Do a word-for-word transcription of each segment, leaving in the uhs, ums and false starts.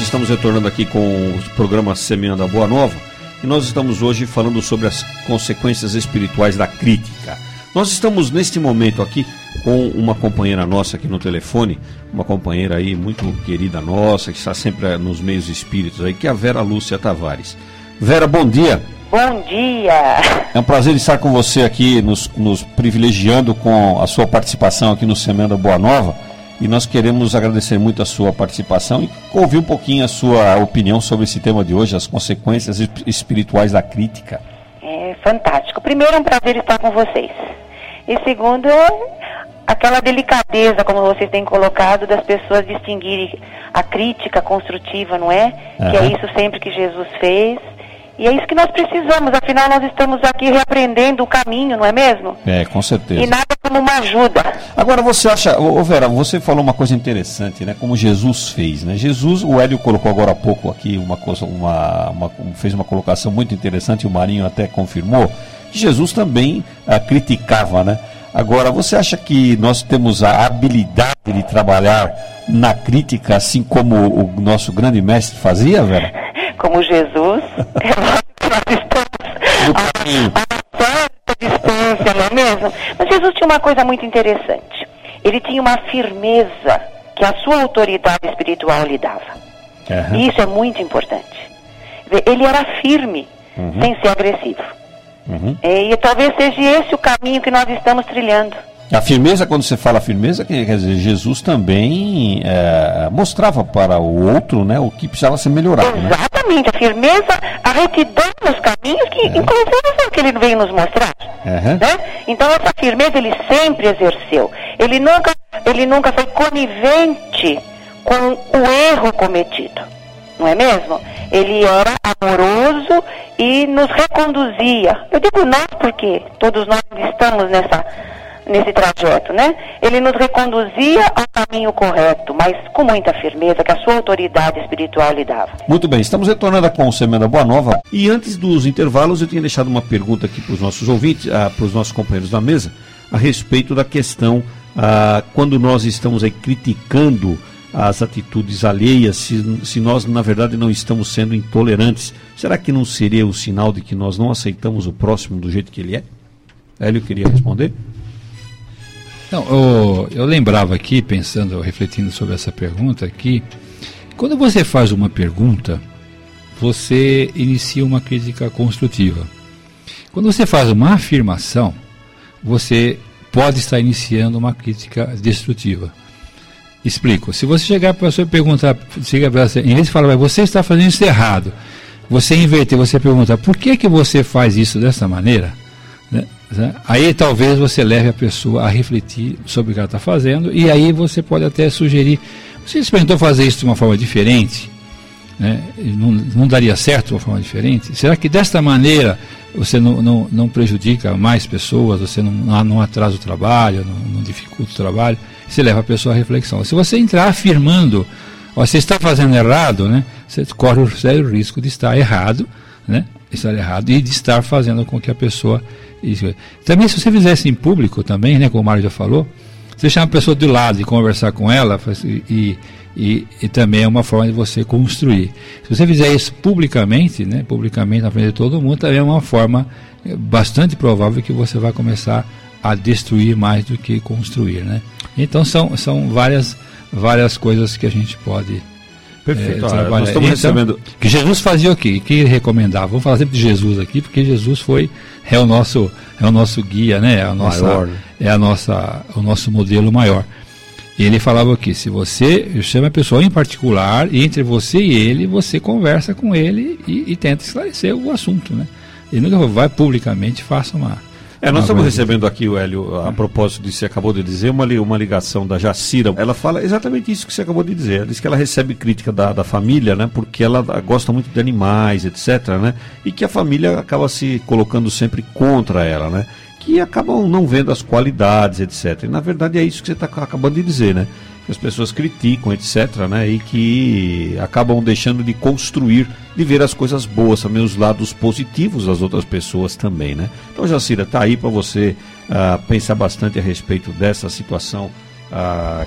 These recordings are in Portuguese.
estamos retornando aqui com o programa Semeando a Boa Nova e nós estamos hoje falando sobre as consequências espirituais da crítica. Nós estamos neste momento aqui com uma companheira nossa aqui no telefone, uma companheira aí muito querida nossa, que está sempre nos meios espíritos aí, que é a Vera Lúcia Tavares. Vera, bom dia. Bom dia. É um prazer estar com você aqui, nos, nos privilegiando com a sua participação aqui no Semeando a Boa Nova. E nós queremos agradecer muito a sua participação e ouvir um pouquinho a sua opinião sobre esse tema de hoje, as consequências espirituais da crítica. É fantástico. Primeiro, é um prazer estar com vocês. E segundo, é aquela delicadeza, como vocês têm colocado, das pessoas distinguirem a crítica construtiva, não é? Uhum. Que é isso sempre que Jesus fez. E é isso que nós precisamos, afinal nós estamos aqui reaprendendo o caminho, não é mesmo? É, com certeza. E nada como uma ajuda. Agora você acha, ô Vera, você falou uma coisa interessante, né? Como Jesus fez, né? Jesus, o Hélio colocou agora há pouco aqui uma coisa, uma, uma, fez uma colocação muito interessante, o Marinho até confirmou, que Jesus também ah, criticava, né? Agora, você acha que nós temos a habilidade de trabalhar na crítica, assim como o nosso grande mestre fazia, Vera? Como Jesus, é lógico que nós estamos a, a certa distância, não é mesmo? Mas Jesus tinha uma coisa muito interessante. Ele tinha uma firmeza que a sua autoridade espiritual lhe dava. Uhum. E isso é muito importante. Ele era firme, uhum. sem ser agressivo. Uhum. E, e talvez seja esse o caminho que nós estamos trilhando. A firmeza, quando você fala firmeza, quer dizer, Jesus também é, mostrava para o outro, né, o que precisava ser melhorado. Exatamente, né? A firmeza, a retidão nos caminhos, que é. inclusive é o que ele veio nos mostrar. Uhum. Né? Então essa firmeza ele sempre exerceu. Ele nunca, ele nunca foi conivente com o erro cometido, não é mesmo? Ele era amoroso e nos reconduzia. Eu digo nós porque todos nós estamos nessa... nesse trajeto, né? Ele nos reconduzia ao caminho correto, mas com muita firmeza que a sua autoridade espiritual lhe dava. Muito bem, estamos retornando com o Semeando a Boa Nova. E antes dos intervalos, eu tinha deixado uma pergunta aqui para os nossos ouvintes, ah, para os nossos companheiros da mesa, a respeito da questão, ah, quando nós estamos aí criticando as atitudes alheias, se, se nós, na verdade, não estamos sendo intolerantes, será que não seria o sinal de que nós não aceitamos o próximo do jeito que ele é? Hélio queria responder? Não, eu, eu lembrava aqui, pensando, refletindo sobre essa pergunta, que quando você faz uma pergunta, você inicia uma crítica construtiva. Quando você faz uma afirmação, você pode estar iniciando uma crítica destrutiva. Explico. Se você chegar para a pessoa e perguntar, chega para ela, em vez de falar, você está fazendo isso errado, você inverter, você perguntar, por que que você faz isso dessa maneira? Né? Aí talvez você leve a pessoa a refletir sobre o que ela está fazendo, e aí você pode até sugerir, você experimentou fazer isso de uma forma diferente, né? não, não daria certo de uma forma diferente? Será que desta maneira você não, não, não prejudica mais pessoas, você não, não atrasa o trabalho, não, não dificulta o trabalho? Você leva a pessoa à reflexão. Se você entrar afirmando, ó, você está fazendo errado, né? Você corre o sério risco de estar errado, né? estar errado e de estar fazendo com que a pessoa... Isso. Também, se você fizesse em público também, né, como o Mário já falou, você chama a pessoa do lado e conversar com ela, e, e, e também é uma forma de você construir. Se você fizer isso publicamente, né, publicamente na frente de todo mundo, também é uma forma bastante provável que você vai começar a destruir mais do que construir, né? Então são, são várias, várias coisas que a gente pode... Perfeito. É, Olha, nós estamos então, recebendo... Que Jesus fazia o quê? Que ele recomendava? Vamos falar sempre de Jesus aqui, porque Jesus foi, é o nosso, é o nosso guia, né? É, a nossa, maior, né? é a nossa, o nosso modelo maior. E ele falava aqui, se você chama a pessoa em particular, e entre você e ele, você conversa com ele e, e tenta esclarecer o assunto, né? E nunca vai publicamente, faça uma... É, nós estamos recebendo aqui, o Hélio, a propósito disso que você acabou de dizer, uma, uma ligação da Jacira. Ela fala exatamente isso que você acabou de dizer. Ela diz que ela recebe crítica da, da família, né? Porque ela gosta muito de animais, etcétera, né? E que a família acaba se colocando sempre contra ela, né? Que acabam não vendo as qualidades, etcétera. E na verdade é isso que você está acabando de dizer, né? Que as pessoas criticam, etcétera, né? E que acabam deixando de construir, de ver as coisas boas, também os lados positivos das outras pessoas também, né? Então, Jacira, está aí para você uh, pensar bastante a respeito dessa situação uh,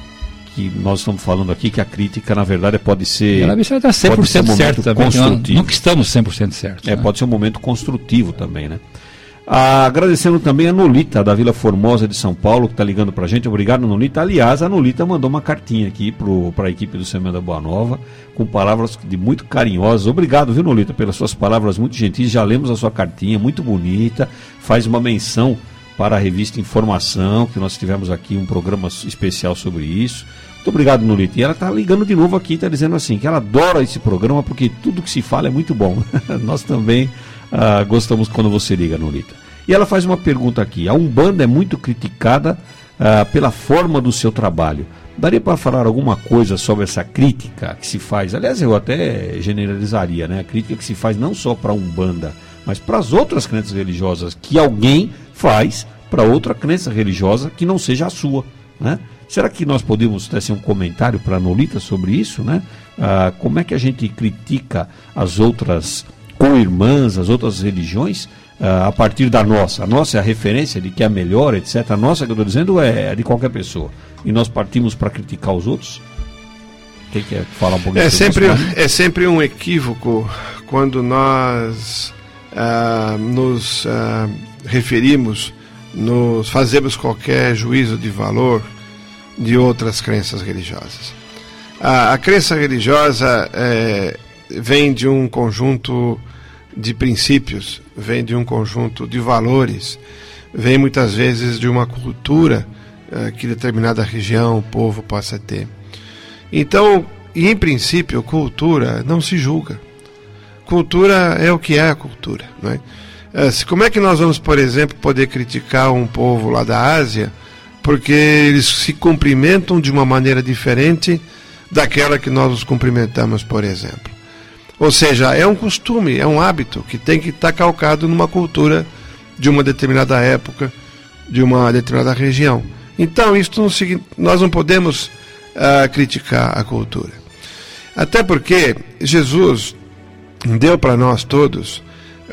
que nós estamos falando aqui, que a crítica, na verdade, pode ser... Ela está cem por cento certo também. Construtivo. Nunca estamos cem por cento certos. É, né? Pode ser um momento construtivo também, né? Ah, agradecendo também a Nolita, da Vila Formosa de São Paulo, que está ligando para a gente. Obrigado, Nolita. Aliás, a Nolita mandou uma cartinha aqui para a equipe do Semente da Boa Nova, com palavras de muito carinhosas. Obrigado, viu, Nolita, pelas suas palavras muito gentis. Já lemos a sua cartinha, muito bonita. Faz uma menção para a revista Informação, que nós tivemos aqui um programa especial sobre isso. Muito obrigado, Nolita. E ela está ligando de novo aqui, está dizendo assim, que ela adora esse programa porque tudo que se fala é muito bom. Nós também ah, gostamos quando você liga, Nolita. E ela faz uma pergunta aqui. A Umbanda é muito criticada ah, pela forma do seu trabalho. Daria para falar alguma coisa sobre essa crítica que se faz? Aliás, eu até generalizaria, né? A crítica que se faz não só para a Umbanda, mas para as outras crenças religiosas que alguém faz para outra crença religiosa que não seja a sua, né? Será que nós podemos ter assim, um comentário para a Nolita sobre isso, né? Ah, como é que a gente critica as outras co-irmãs, as outras religiões, ah, a partir da nossa? A nossa é a referência de que é a melhor, etcétera. A nossa, que eu estou dizendo, é de qualquer pessoa. E nós partimos para criticar os outros? Quem quer falar um pouquinho é sobre sempre, isso? É sempre um equívoco quando nós ah, nos ah, referimos, nos fazemos qualquer juízo de valor de outras crenças religiosas. A, a crença religiosa é, vem de um conjunto de princípios, vem de um conjunto de valores, vem muitas vezes de uma cultura é, que determinada região, povo possa ter. Então, e em princípio, cultura não se julga. Cultura é o que é a cultura, não é? Como é que nós vamos, por exemplo, poder criticar um povo lá da Ásia porque eles se cumprimentam de uma maneira diferente daquela que nós os cumprimentamos, por exemplo? Ou seja, é um costume, é um hábito que tem que estar calcado numa cultura de uma determinada época, de uma determinada região. Então, isso não, nós não podemos uh, criticar a cultura. Até porque Jesus deu para nós todos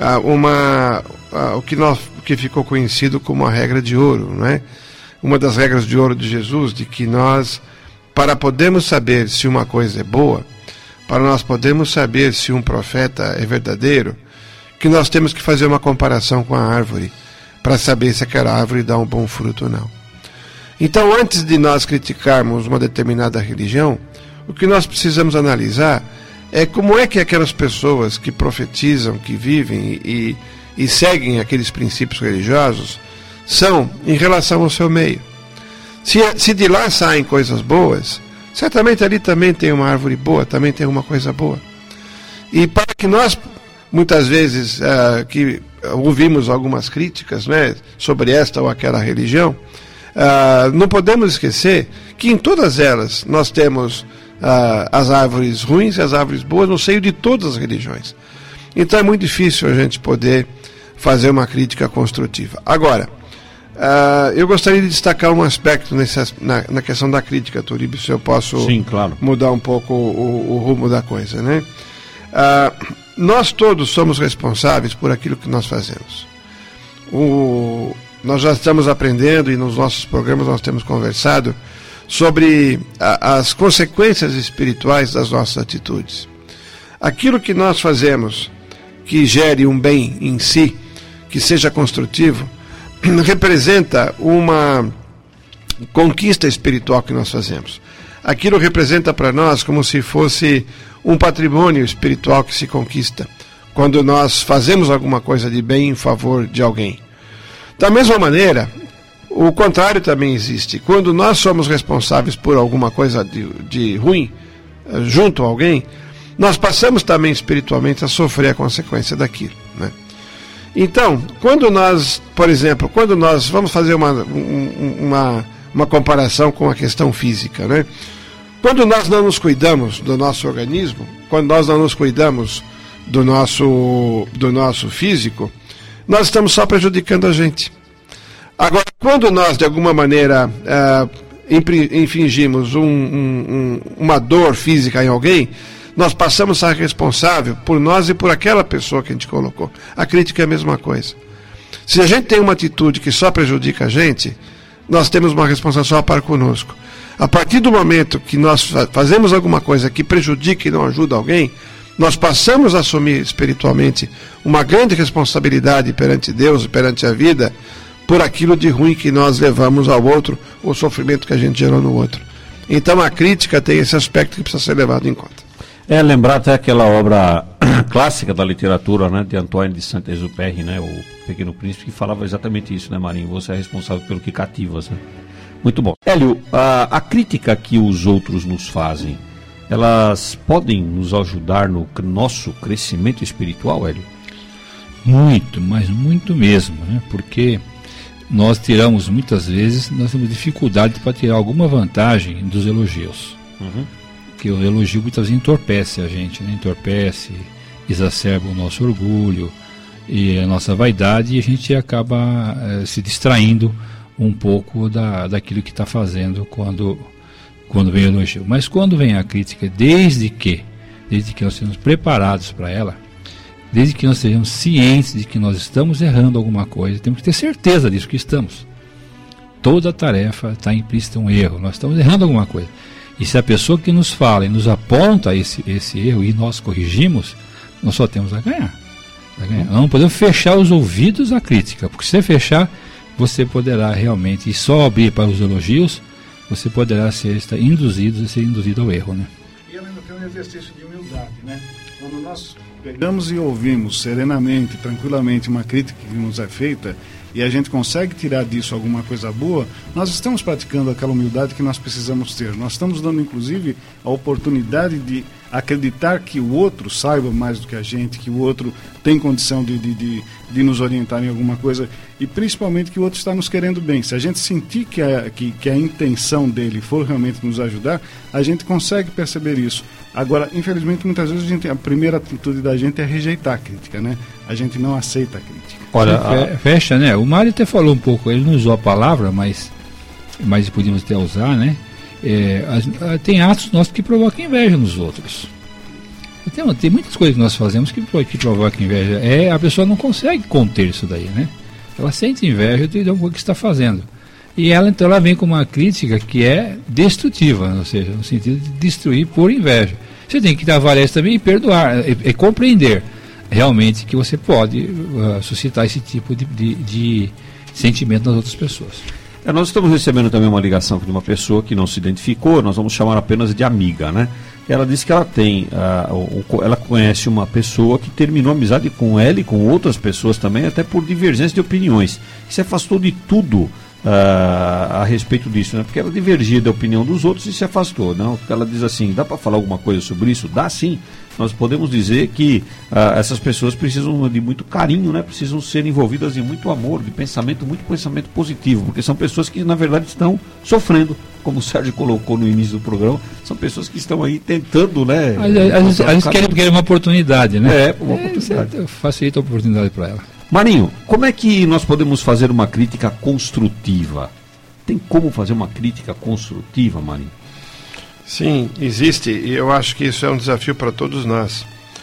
uma, o que, nós, o que ficou conhecido como a regra de ouro, não é? Uma das regras de ouro de Jesus, de que nós, para podermos saber se uma coisa é boa, para nós podermos saber se um profeta é verdadeiro, que nós temos que fazer uma comparação com a árvore, para saber se aquela árvore dá um bom fruto ou não. Então, antes de nós criticarmos uma determinada religião, o que nós precisamos analisar é como é que aquelas pessoas que profetizam, que vivem e, e seguem aqueles princípios religiosos são em relação ao seu meio. Se, se de lá saem coisas boas, certamente ali também tem uma árvore boa, também tem uma coisa boa. E para que nós, muitas vezes, uh, que ouvimos algumas críticas, né, sobre esta ou aquela religião, uh, não podemos esquecer que em todas elas nós temos Uh, as árvores ruins e as árvores boas no seio de todas as religiões. Então é muito difícil a gente poder fazer uma crítica construtiva. Agora, uh, eu gostaria de destacar um aspecto nesse, na, na questão da crítica, Turíbio, se eu posso Sim, claro. mudar um pouco o, o rumo da coisa, né? Uh, nós todos somos responsáveis por aquilo que nós fazemos. O, nós já estamos aprendendo e nos nossos programas nós temos conversado sobre a, as consequências espirituais das nossas atitudes. Aquilo que nós fazemos que gere um bem em si, que seja construtivo, representa uma conquista espiritual que nós fazemos. Aquilo representa para nós como se fosse um patrimônio espiritual que se conquista quando nós fazemos alguma coisa de bem em favor de alguém. Da mesma maneira, o contrário também existe. Quando nós somos responsáveis por alguma coisa de, de ruim junto a alguém, nós passamos também espiritualmente a sofrer a consequência daquilo, né? Então, quando nós, por exemplo, quando nós vamos fazer uma, uma, uma comparação com a questão física, né? Quando nós não nos cuidamos do nosso organismo, quando nós não nos cuidamos do nosso, do nosso físico, nós estamos só prejudicando a gente. Agora, quando nós, de alguma maneira, uh, infringimos um, um, uma dor física em alguém, nós passamos a ser responsável por nós e por aquela pessoa que a gente colocou. A crítica é a mesma coisa. Se a gente tem uma atitude que só prejudica a gente, nós temos uma responsabilidade só para conosco. A partir do momento que nós fazemos alguma coisa que prejudica e não ajuda alguém, nós passamos a assumir espiritualmente uma grande responsabilidade perante Deus e perante a vida por aquilo de ruim que nós levamos ao outro, o sofrimento que a gente gerou no outro. Então a crítica tem esse aspecto que precisa ser levado em conta. É, lembrar até aquela obra clássica da literatura, né, de Antoine de Saint-Exupéry, né, o Pequeno Príncipe, que falava exatamente isso, né, Marinho? Você é responsável pelo que cativas, né? Muito bom. Hélio, a, a crítica que os outros nos fazem, elas podem nos ajudar no nosso crescimento espiritual, Hélio? Muito, mas muito mesmo, né? Porque nós tiramos, muitas vezes, nós temos dificuldade para tirar alguma vantagem dos elogios. Uhum. Porque o elogio muitas vezes entorpece a gente, né? Entorpece, exacerba o nosso orgulho e a nossa vaidade, e a gente acaba eh, se distraindo um pouco da, daquilo que está fazendo quando, quando vem o elogio. Mas quando vem a crítica, desde que, desde que nós estejamos preparados para ela, desde que nós estejamos cientes de que nós estamos errando alguma coisa, temos que ter certeza disso que estamos. Toda tarefa está implícita um erro, nós estamos errando alguma coisa. E se a pessoa que nos fala e nos aponta esse, esse erro e nós corrigimos, nós só temos a ganhar. A ganhar. Nós não podemos fechar os ouvidos à crítica, porque se você fechar, você poderá realmente, e só abrir para os elogios, você poderá ser estar induzido, ser induzido ao erro, né? E ela ainda tem um exercício de humildade, né? Quando nós pegamos e ouvimos serenamente, tranquilamente, uma crítica que nos é feita, e a gente consegue tirar disso alguma coisa boa, nós estamos praticando aquela humildade que nós precisamos ter. Nós estamos dando, inclusive, a oportunidade de acreditar que o outro saiba mais do que a gente, que o outro tem condição de, de, de, de nos orientar em alguma coisa, e principalmente que o outro está nos querendo bem. Se a gente sentir que a, que, que a intenção dele for realmente nos ajudar, a gente consegue perceber isso. Agora, infelizmente, muitas vezes a, gente, a primeira atitude da gente é rejeitar a crítica, né? A gente não aceita a crítica. Olha, a... fecha, né? O Mário até falou um pouco, ele não usou a palavra, mas, mas podíamos até usar, né? É, as, tem atos nossos que provocam inveja nos outros. Tem, tem muitas coisas que nós fazemos que, que provocam inveja. É, a pessoa não consegue conter isso daí, né? Ela sente inveja de alguma coisa que está fazendo. E ela, então, ela vem com uma crítica que é destrutiva, ou seja, no sentido de destruir por inveja. Você tem que avaliar isso também e perdoar, e, e compreender realmente que você pode uh, suscitar esse tipo de, de, de sentimento nas outras pessoas. É, nós estamos recebendo também uma ligação de uma pessoa que não se identificou, nós vamos chamar apenas de amiga, né? Ela disse que ela tem, uh, ela conhece uma pessoa que terminou amizade com ela e com outras pessoas também, até por divergência de opiniões. Se afastou de tudo uh, a respeito disso, né? Porque ela divergia da opinião dos outros e se afastou. Não? Ela diz assim, dá para falar alguma coisa sobre isso? Dá sim. Nós podemos dizer que uh, essas pessoas precisam de muito carinho, né? Precisam ser envolvidas em muito amor, de pensamento, muito pensamento positivo, porque são pessoas que na verdade estão sofrendo, como o Sérgio colocou no início do programa, são pessoas que estão aí tentando, né? Às vezes, às vezes querem, querem uma oportunidade, né? É, uma oportunidade. É, facilita a oportunidade para ela. Marinho, como é que nós podemos fazer uma crítica construtiva? Tem como fazer uma crítica construtiva, Marinho? Sim, existe, e eu acho que isso é um desafio para todos nós.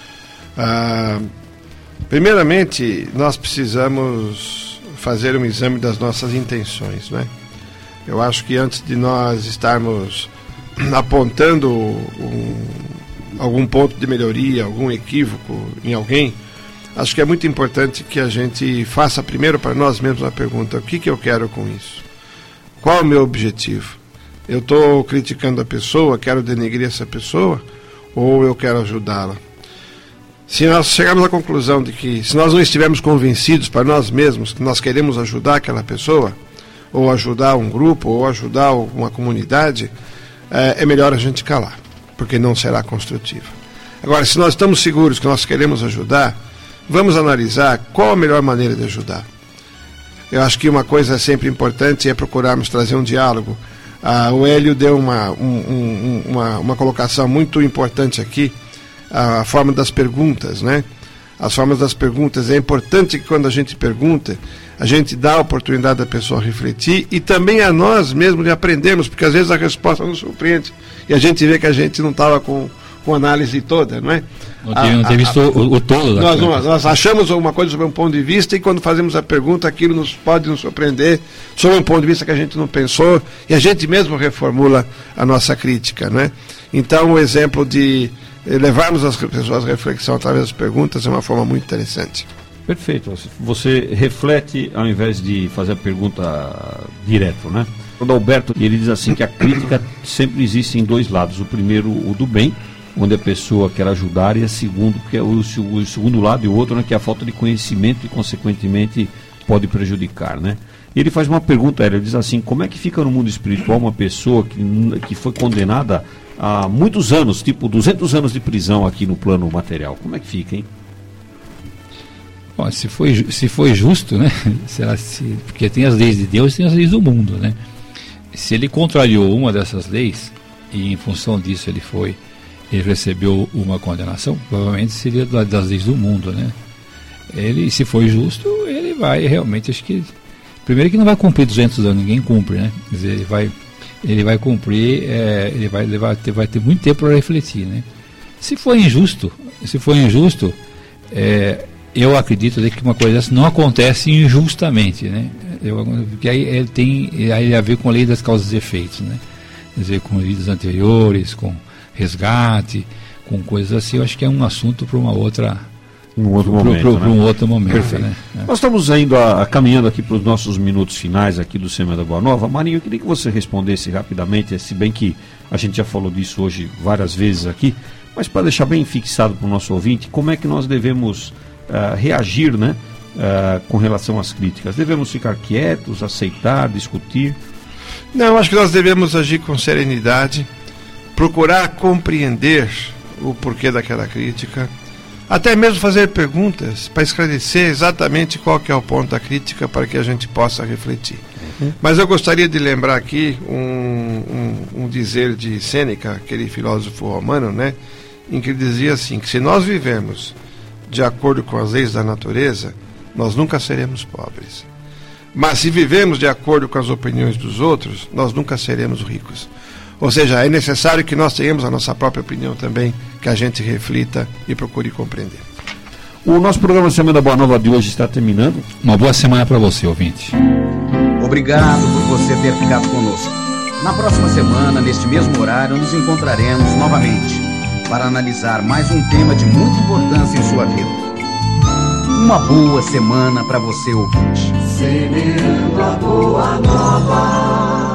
Ah, primeiramente, nós precisamos fazer um exame das nossas intenções, né? Eu acho que antes de nós estarmos apontando um, algum ponto de melhoria, algum equívoco em alguém, acho que é muito importante que a gente faça primeiro para nós mesmos a pergunta: o que, que eu quero com isso? Qual é o meu objetivo? Eu estou criticando a pessoa, quero denegrir essa pessoa, ou eu quero ajudá-la? Se nós chegarmos à conclusão de que, se nós não estivermos convencidos para nós mesmos que nós queremos ajudar aquela pessoa, ou ajudar um grupo, ou ajudar uma comunidade, é, é melhor a gente calar, porque não será construtivo. Agora, se nós estamos seguros que nós queremos ajudar, vamos analisar qual a melhor maneira de ajudar. Eu acho que uma coisa sempre importante é procurarmos trazer um diálogo. Ah, o Hélio deu uma, um, um, uma, uma colocação muito importante aqui, a, a forma das perguntas, né? As formas das perguntas. É importante que quando a gente pergunta, a gente dá a oportunidade da pessoa refletir e também a nós mesmos de aprendermos, porque às vezes a resposta nos surpreende e a gente vê que a gente não estava com com a análise toda, não é? Não ter visto o, o todo. Nós, nós, nós achamos alguma coisa sobre um ponto de vista e quando fazemos a pergunta, aquilo nos pode nos surpreender sobre um ponto de vista que a gente não pensou e a gente mesmo reformula a nossa crítica, não é? Então, o exemplo de levarmos as pessoas à reflexão através das perguntas é uma forma muito interessante. Perfeito. Você reflete ao invés de fazer a pergunta direto, né? O Adalberto, ele diz assim que a crítica sempre existe em dois lados. O primeiro, o do bem, onde a pessoa quer ajudar, e a segundo, que é o, o segundo lado e o outro, né, que é a falta de conhecimento e, consequentemente, pode prejudicar, né? E ele faz uma pergunta, ele diz assim, como é que fica no mundo espiritual uma pessoa que, que foi condenada a muitos anos, tipo duzentos anos de prisão aqui no plano material? Como é que fica, hein? Bom, se foi, se foi justo, né? Será se, porque tem as leis de Deus e tem as leis do mundo, né? Se ele contrariou uma dessas leis e em função disso ele foi ele recebeu uma condenação, provavelmente seria das leis do mundo, né? Ele, se foi justo, ele vai realmente, acho que primeiro que não vai cumprir duzentos anos, ninguém cumpre, né? Quer dizer, ele vai, ele vai cumprir, é, ele vai levar, vai ter muito tempo para refletir, né? Se for injusto, se for injusto, é, eu acredito que uma coisa dessa não acontece injustamente, né? Eu, porque aí ele tem aí a ver com a lei das causas e efeitos, né? Quer dizer, com vidas anteriores, com resgate, com coisas assim. Eu acho que é um assunto para uma outra um outro pro, momento, pro, pro, né? um outro momento, né? Nós estamos indo a, a, caminhando aqui para os nossos minutos finais aqui do Semana da Boa Nova. Marinho, eu queria que você respondesse rapidamente, se bem que a gente já falou disso hoje várias vezes aqui, mas para deixar bem fixado para o nosso ouvinte, como é que nós devemos uh, reagir, né, uh, com relação às críticas? Devemos ficar quietos, aceitar, discutir? Não, acho que nós devemos agir com serenidade, procurar compreender o porquê daquela crítica, até mesmo fazer perguntas para esclarecer exatamente qual que é o ponto da crítica para que a gente possa refletir. Uhum. Mas eu gostaria de lembrar aqui um, um, um dizer de Sêneca, aquele filósofo romano, né, em que ele dizia assim, que se nós vivemos de acordo com as leis da natureza, nós nunca seremos pobres. Mas se vivemos de acordo com as opiniões dos outros, nós nunca seremos ricos. Ou seja, é necessário que nós tenhamos a nossa própria opinião também, que a gente reflita e procure compreender. O nosso programa Semana da Boa Nova de hoje está terminando. Uma boa semana para você, ouvinte. Obrigado por você ter ficado conosco. Na próxima semana, neste mesmo horário, nos encontraremos novamente para analisar mais um tema de muita importância em sua vida. Uma boa semana para você, ouvinte. Semeando a Boa Nova.